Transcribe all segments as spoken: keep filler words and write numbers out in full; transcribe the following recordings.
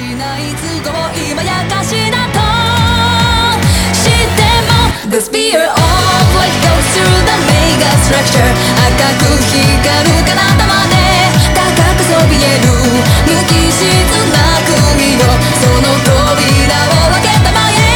ない都合今やかしだとしても The spear of light goes through the mega structure 赤く光る彼方まで高くそびえる無機質な国よその扉を開けたまえ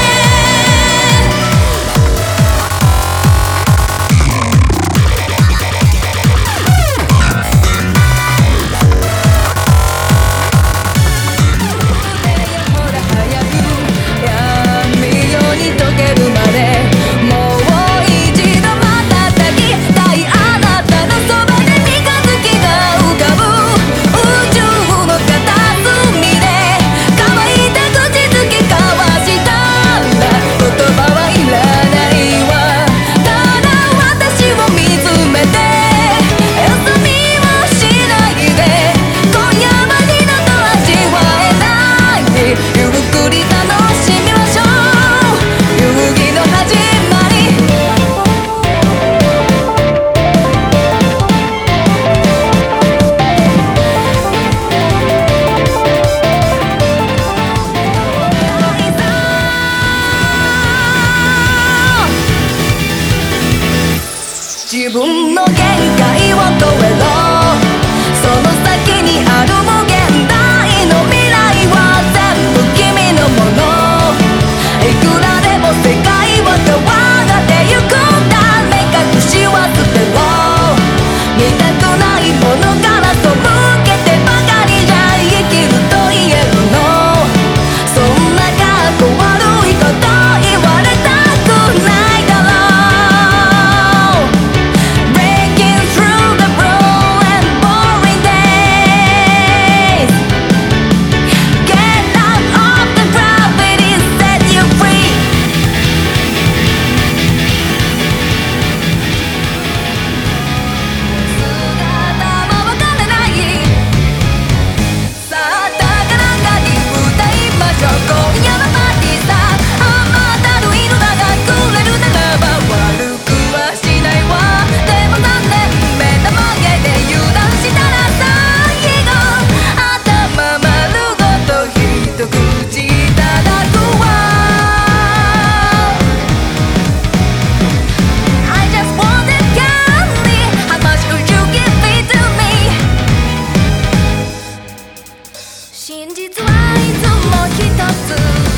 自分の限界を超えろその先にある無限大の未来は全部君のものいくらでも世界は変わってゆくんだ目隠しは捨てろ見たくないものから背けてばかりじゃ生きると言えるのそんなかっこ悪いこと言われたくないだろう真実はいつも一つ